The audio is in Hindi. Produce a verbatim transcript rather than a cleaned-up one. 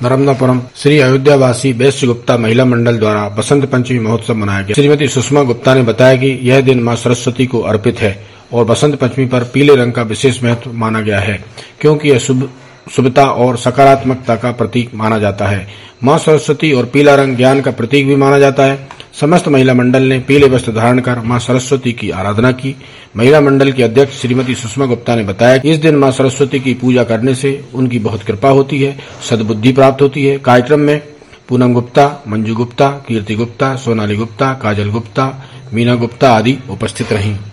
नर्मदापुरम श्री अयोध्यावासी वैश्य गुप्ता महिला मंडल द्वारा बसंत पंचमी महोत्सव मनाया गया। श्रीमती सुषमा गुप्ता ने बताया कि यह दिन मां सरस्वती को अर्पित है और बसंत पंचमी पर पीले रंग का विशेष महत्व माना गया है, क्योंकि यह शुभ शुभता और सकारात्मकता का प्रतीक माना जाता है। मां सरस्वती और पीला रंग ज्ञान का प्रतीक भी माना जाता है। समस्त महिला मंडल ने पीले वस्त्र धारण कर मां सरस्वती की आराधना की। महिला मंडल की अध्यक्ष श्रीमती सुषमा गुप्ता ने बताया कि इस दिन मां सरस्वती की पूजा करने से उनकी बहुत कृपा होती है, सद्बुद्धि प्राप्त होती है। कार्यक्रम में पूनम गुप्ता, मंजू गुप्ता, कीर्ति गुप्ता, सोनाली गुप्ता, काजल गुप्ता, मीना गुप्ता आदि उपस्थित रहीं।